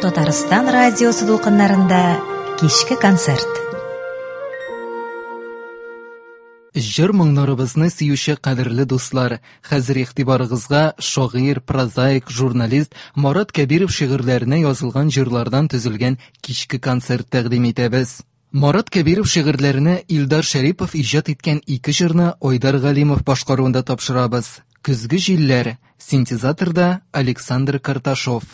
Татарстан радиосы дулкыннарында кичке концерт. Җыр моңнарыбызны сөюче кадерле дуслар, хәзер игътибарыгызга шагыйрь, прозаик, журналист Марат Кәбиров шигырьләренә язылган җырлардан төзелгән кичке концерт тәкъдим итәбез. Марат Кәбиров шигырьләренә Илдар Шәрипов иҗат иткән 2 җырны Айдар Галимов башкаруында тапшырабыз. Көзге җилләр, синтезаторда Александр Карташов.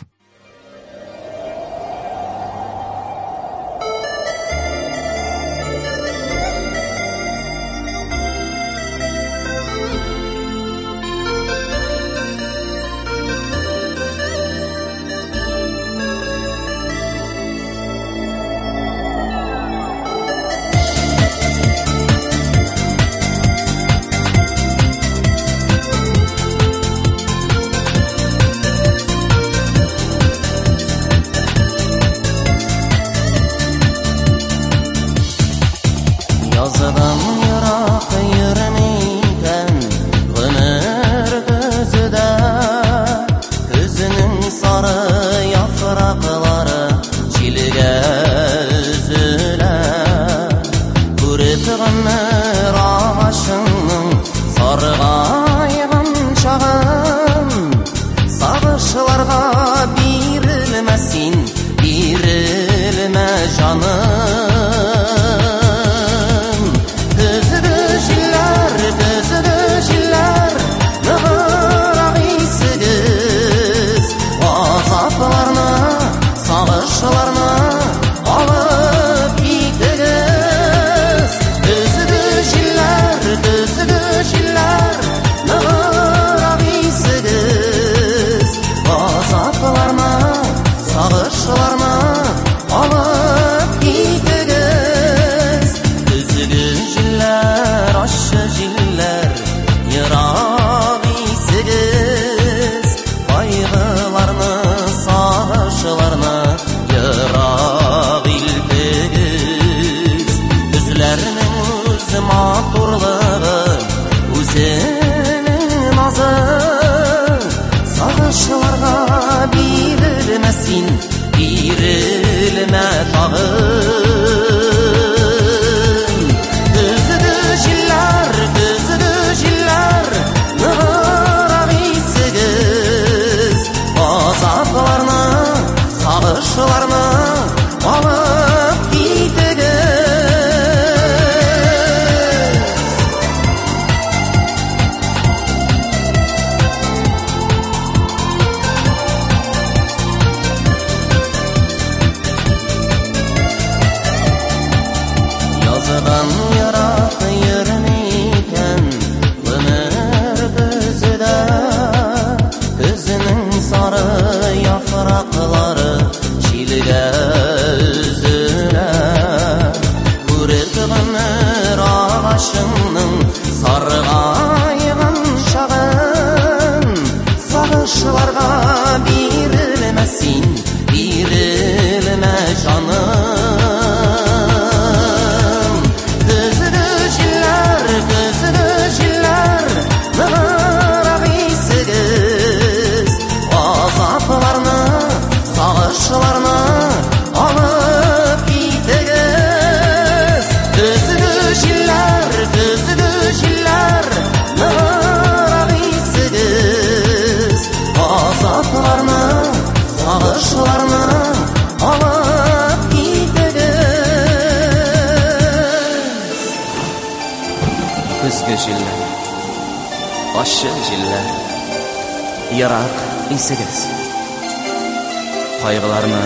Кайгыларны,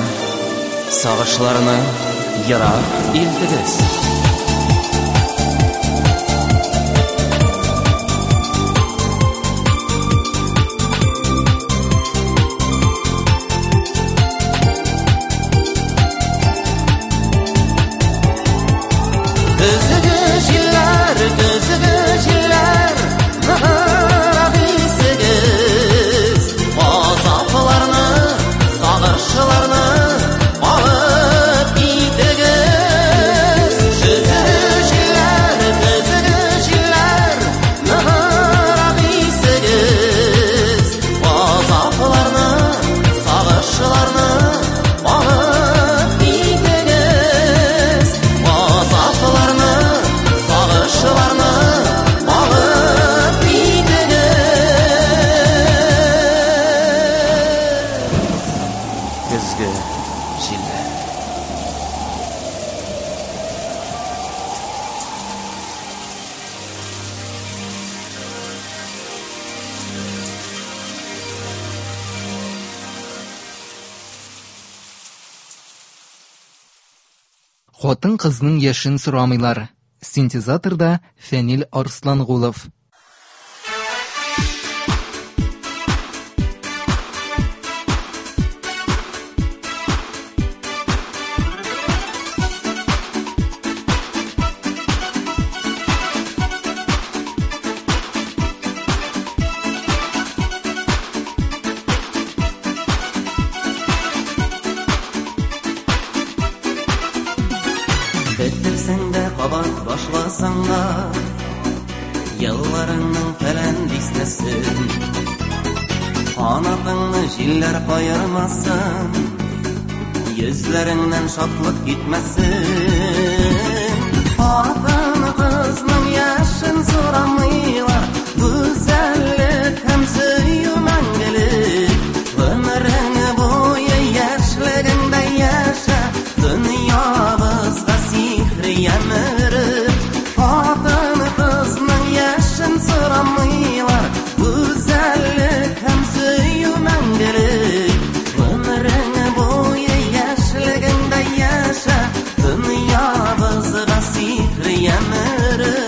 сагышларны ерак илтегез. Sağırşılarını alıp gidegez. Хатын кызның яшен сорамыйлар. Синтезаторда Фәнил Арслангулов. Беттерсәң дә кабат башласаңда, елларыңның фәлән дистәсен, канатыңны җилләр каермасын, йөзләреңнән шатлык китмәсен. Хатын кызның яшен сорамыйлар, гүзәллек һәм сөю мәңгелек, гомерең буе яшьлегеңдә яшә, дөньябызга сихри ямырып. Хатын кызның яшен сорамыйлар, гүзәллек һәм сөю мәңгелек, гомерең буе яшьлегеңдә яшә, дөньябызга сихри ямырып.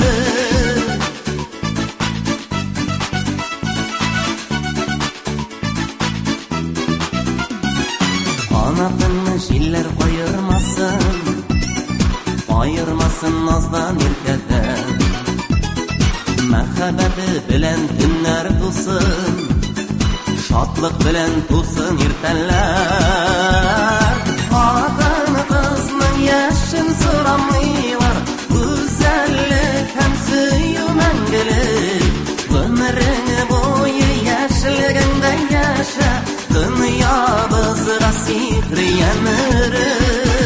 Канатыңны җилләр каермасын, айырмасын наздан иркәдән. Мәхәббәте белән төннәр тусын, шатлык белән тусын иртәләр. Хатын кызның яшен сорамыйлар, гүзәллек һәм сөю мәңгелек, гомерең буе яшьлегеңдә яшә, дөньябызга сихри ямырып.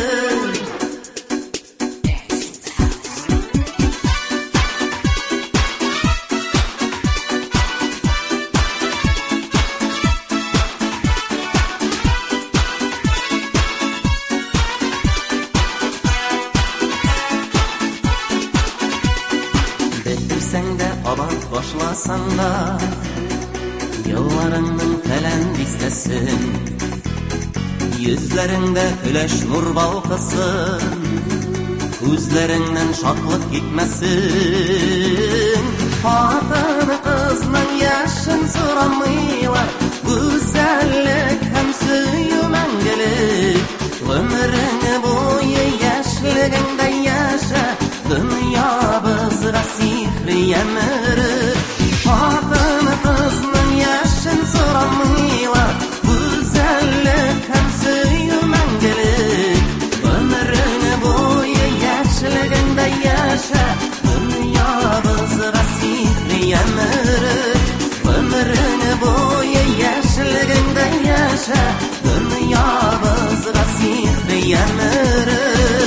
Беттерсәң дә кабат башласаңда, елларыңның фәлән дистәсен, йөзләреңдә көләч нур балкысын, күзләреңнән шатлык китмәсен. Хатын кызның яшен сорамыйлар, гүзәллек һәм сөю мәңгелек, гомерең буе яшьлегеңдә яшә, дөньябызга сихри ямырып. Хатын кызның яшен сорамыйлар, гүзәллек һәм сөю мәңгелек, гомерең буе яшьлегеңдә яшә, дөньябызга сихри ямырып. Гомерең буе яшьлегеңдә яшә, дөньябызга сихри ямырып.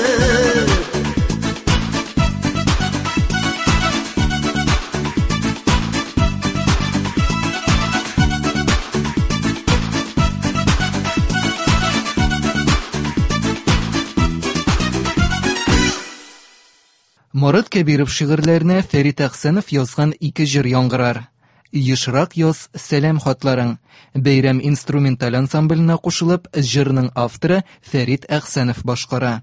Марат Кәбиров шигырьләренә Фәрит Әхсәнов язган 2 җыр яңгырар. Ешрак яз сәлам хатларың. Бәйрәм инструменталь ансамбленә кушылып, җырның авторы Фәрит Әхсәнов башкара.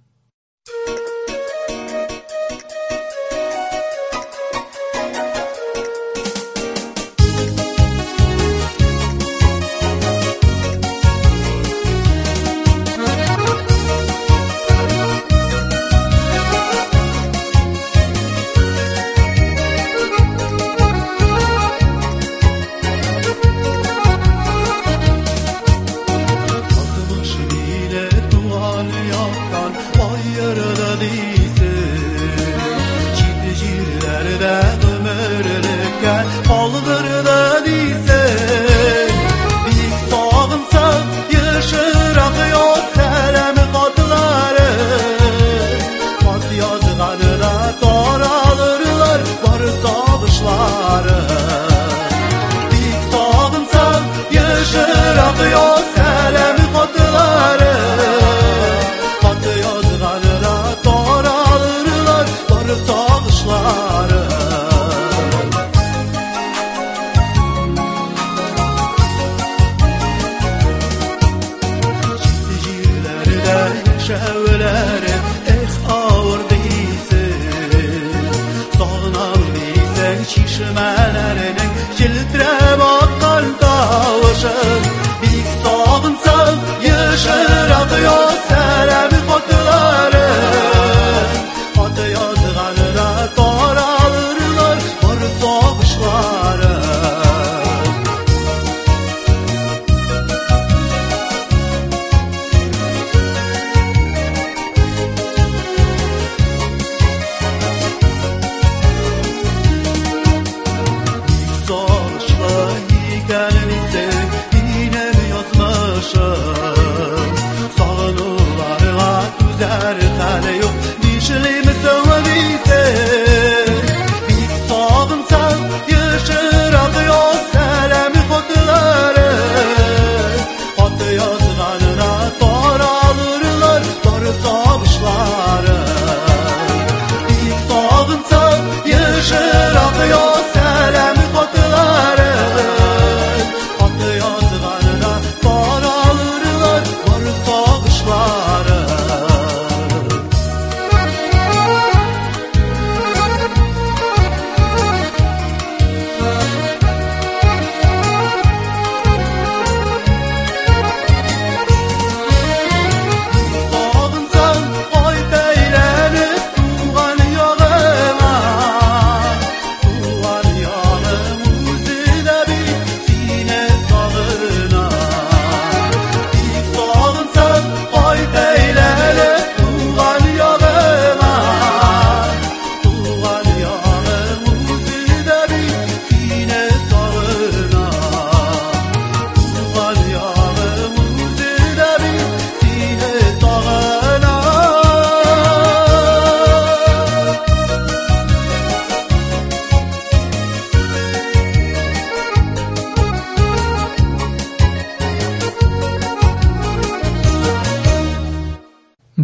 şevleri, eh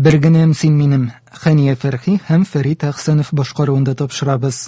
Бер генә син минем Хәния Фәрхи һәм Фәрит Әхсәнов башкаруында тапшырабыз.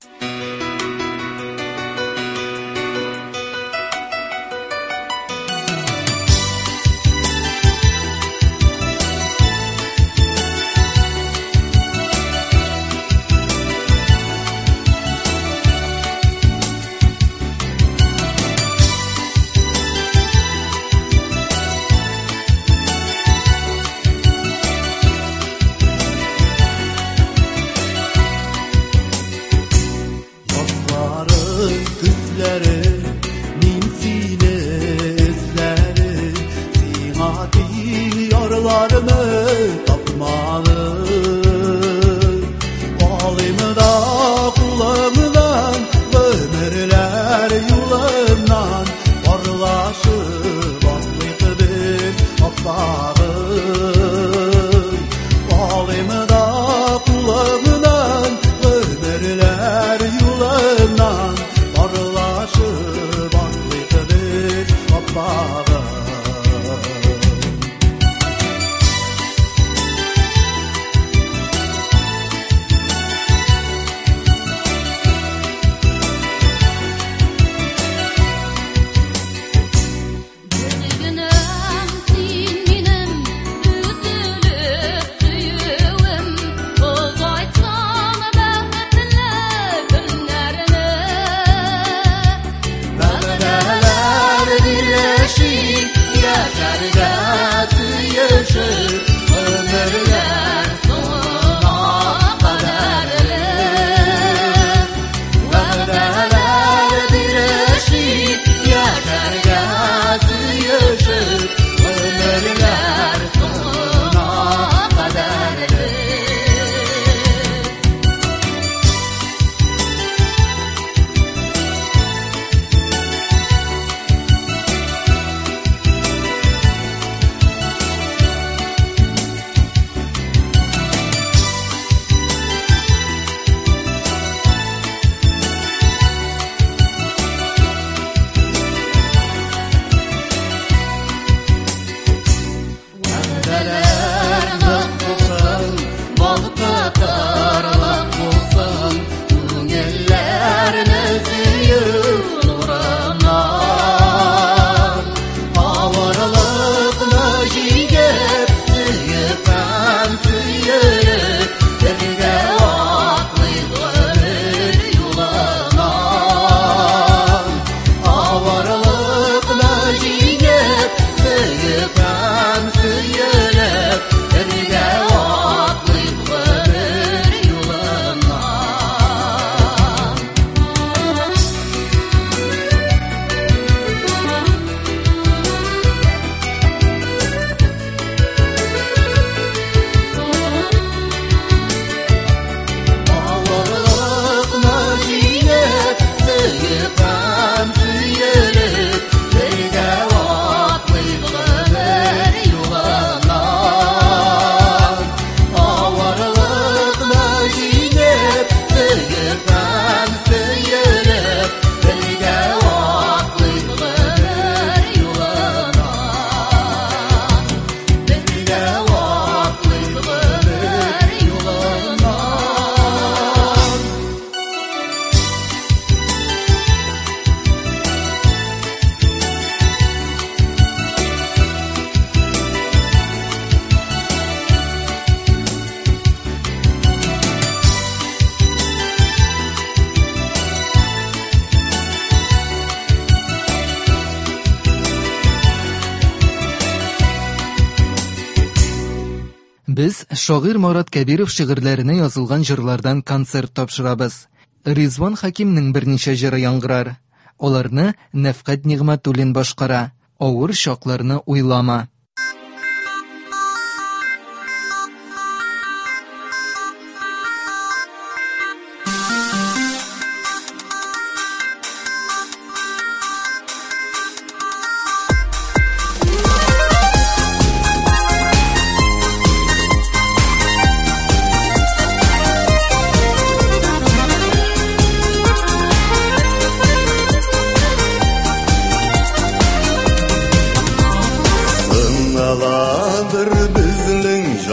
Без шагыйрь Марат Кәбиров шигырьләренә язылган җырлардан концерт тапшырабыз. Ризван Хәкимнең берничә җыры яңгырар. Аларны Нәфкать Нигъмәтуллин башкара. Авыр чакларны уйлама.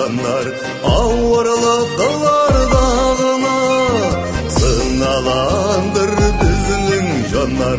жаннар ауырлықтардағына сыналандыр біздің жаннар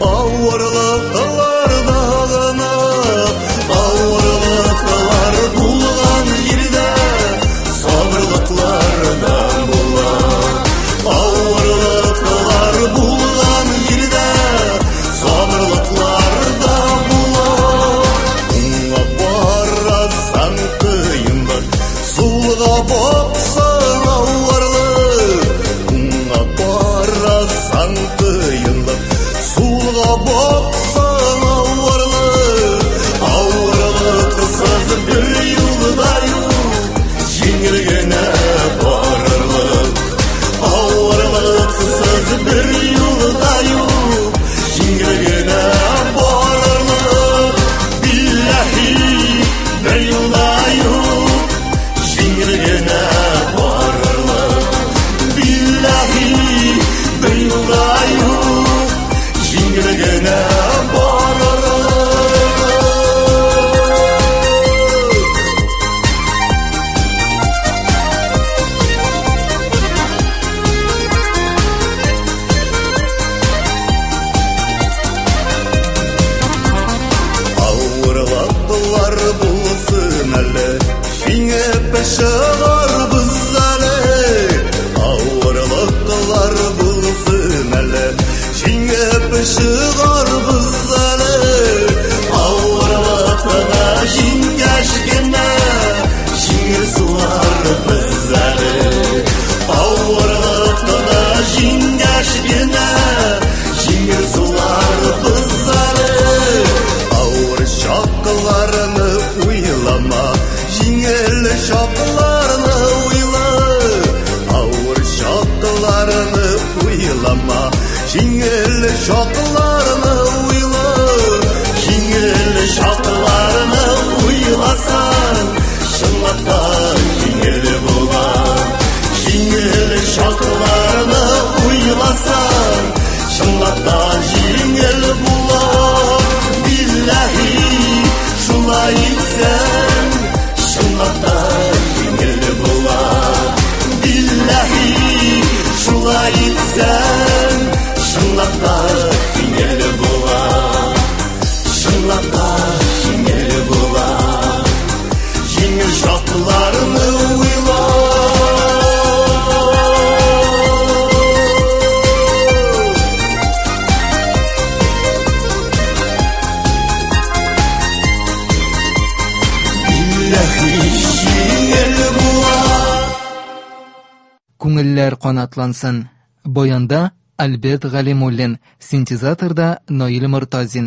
ауырлықтардағына ауырлықтар болған елде сабырлықлардан болар ауырлықтар болған елде сабырлықларда болар оңға барасаң қиындық солға бопсаң ауырлық оңға барасаң қиындық солға бопсаң ауырлық ауырлықсыз бір юлдаю жеңілгені барарлық ауырлықсыз бір юлдаю жеңілгені барарлық биллахи бір юлдаю жеңілгені барарлық биллахи бір юлдаю жеңілгені барарлық ауырлықтар болсын әлі жеңіп шығар біз әлі ауырлықтар болсын әлі жеңіп шығар біз әлі ауырлықтарға жеңгешкені жеңісуар біз әлі ауырлықтарға жеңгешкені жеңісуар біз әлі ауыр шаққыларыны ойлама жеңіл шаққыларыны ойла ауыр шаққыларыны ойлама жеңіл шаққыларыны ойла жеңіл шаққыларыны ойласаң шынлықта жеңіл болар жеңіл шаққыларыны ойласаң шынлықта жеңіл болар биллахи шулай етсең шынлықта жеңіл болар биллахи шулай етсең шынлықта жеңіл болар шынлықта жеңіл болар жеңіл шаққыларыны ойла Күңелләр канатлансын. Баянда Альберт Галимуллин, синтезаторда Наил Мортазин.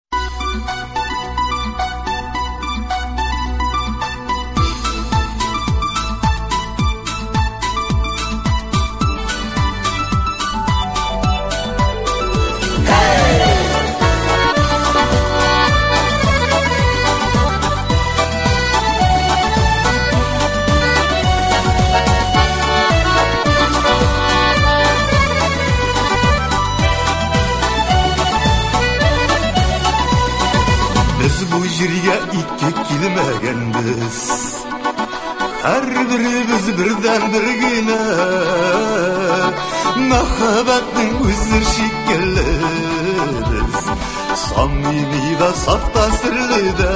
Biz bu жерге итке келмегенбіз әрбіріміз бірден біргені махаббаттың өзі шекеліміз самимида сафта сірліді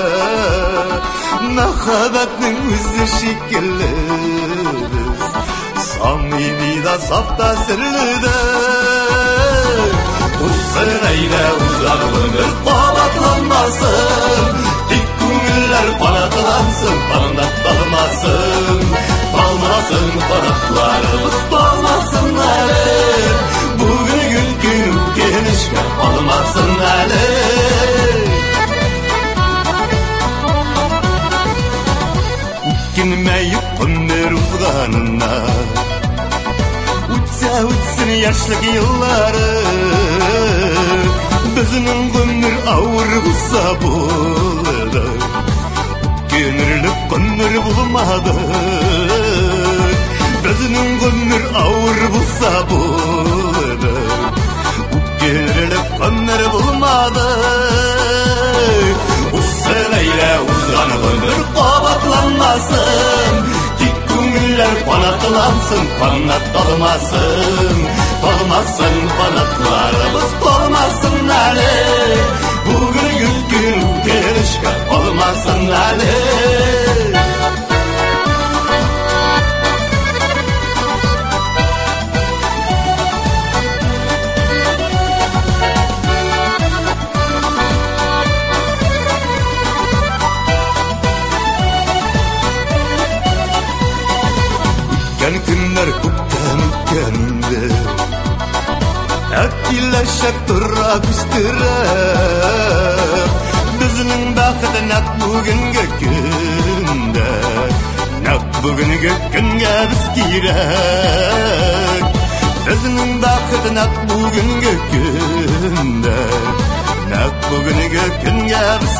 махаббаттың өзі шекеліміз самимида сафта сірліді Uzunayla uzar ömür qanatlanmasın Dik көңіллер qanatlansın, qanatlanmasın Dalmasın qanatlarımız, dalmasın әлі Bugün gün genişke almasın әлі Өткенмейіп күндер uzganına Өтсін яшілік еллары Біздің күндер ауыр болса болды Өткенерлік күндер болмады Біздің күндер ауыр болса болды Өткенерлік күндер болмады Осы ләйлә uzgan күндер қабатланмасын qanatılansın, qanat dolmasın, dolmasın qanatlarımız dolmasın nəli. Bugün gün gelişke olmasın nəli. Günler kuptan ütkende Akilleşep durab üstürep Bizning baxtı nak bugünkü günde Nak bugünkü günge biz kirek Bizning baxtı nak bugünkü günde Nak bugünkü günge biz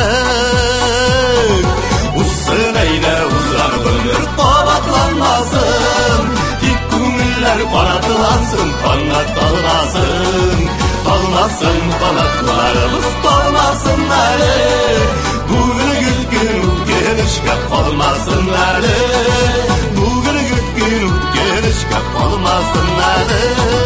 kirek Usınayla uzar ömür qabatlanmasın Dik көңіллер qanatılansın, qanat dalmasın Dalmasın qanatlarımız dalmasın əli Bugünü gün gelişke qalmasın əli Bugünü gün gelişke qalmasın əli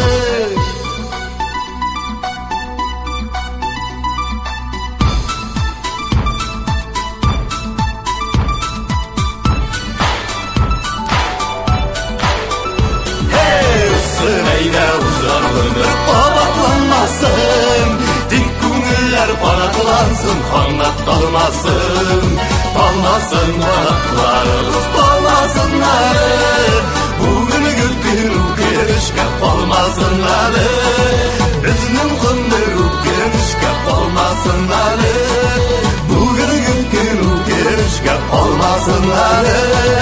Dik көңіллер qanatılansın, qanat dalmasın Dalmasın qanatlarımız dalmasın əli Bugünü gün gelişke qalmasın əli Bizning qındır gelişke qalmasın əli Bugünü gün gelişke qalmasın əli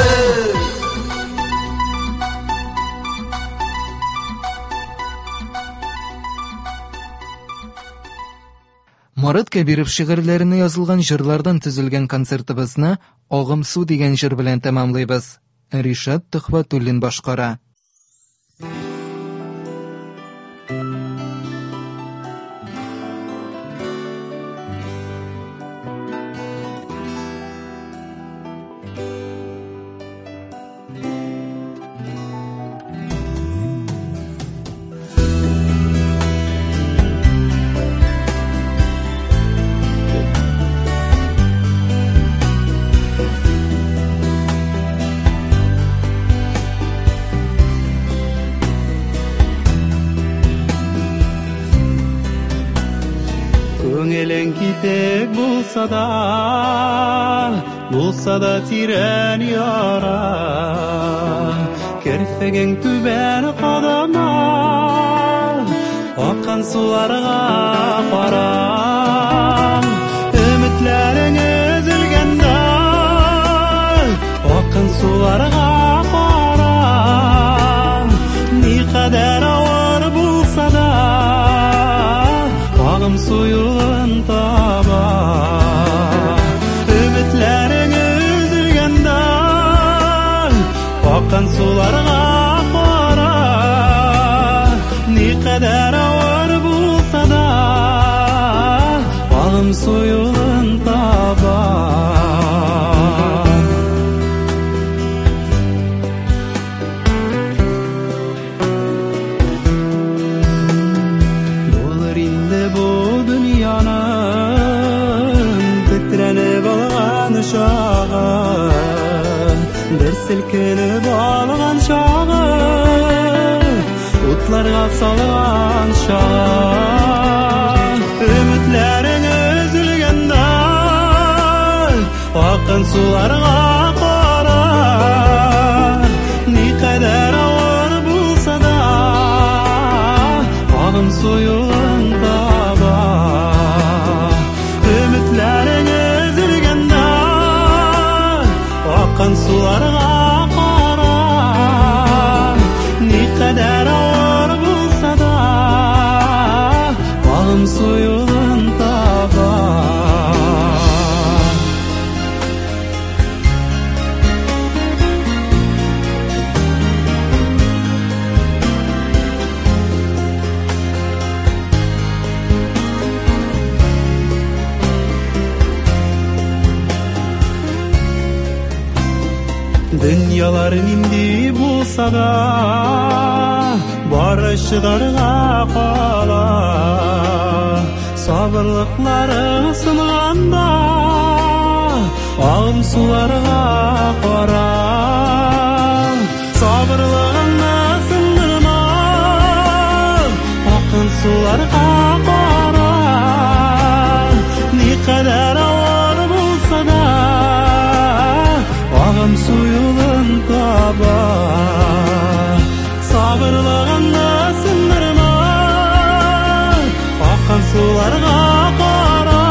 Марат Кәбиров шигырьләренә язылган җырлардан төзелгән концертыбызны "Агым су" дигән җыр белән тәмамлыйбыз. Ришат Төхвәтуллин башкара. Көңелең китек булса да тирән яра. Керфегең түбән кадама, аккан суларга кара. Өметләрең өзелгәндә, аккан суларга кара. Никадәр авыр булса да, агым суюын таба. Өметләрең өзелгәндә, аккан суларга кара. Никадәр авыр булса да, агым суюын таба. Дер селкенеп алган чагы, утларга салган чагы. Өметләрең өзелгәндә, аккан суларга кара. Никадәр авыр булса да, агым суюын таба. Өметләрең өзелгәндә, аккан суларга кара. Никадәр авыр булса да, агым суюын таба. Dünyalar nindi bulsa da barışıdarga kala. Sabırlıkları sınğanda ağım sularga qara. Sabırlığını sındırma akın sularga qara. Ne kadar ağır bulsa da ağım suyulun taba. Sabırlığını sındırma akın sularga qara.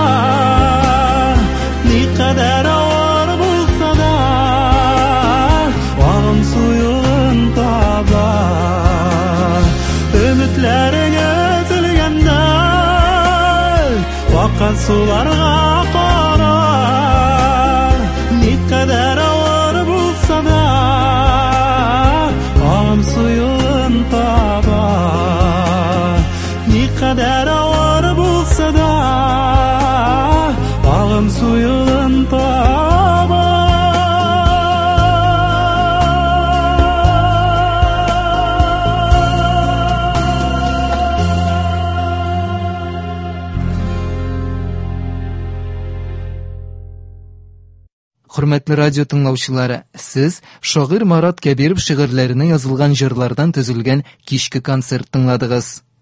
Ne kadar ağır bulsa da ağım suyulun taba. Ümitlerin özülgende akan sularga qara. Ne kadar ağır bulsa da ağım suyun taba. Ne kadar ağır bulsa da ağım suyun taba. Hürmetli radyo tыңлаучылары, siz şagir Marat Kebirov şiirlerine yazılgan jırlardan tüzülgen kişki konsert tыңladыгыз.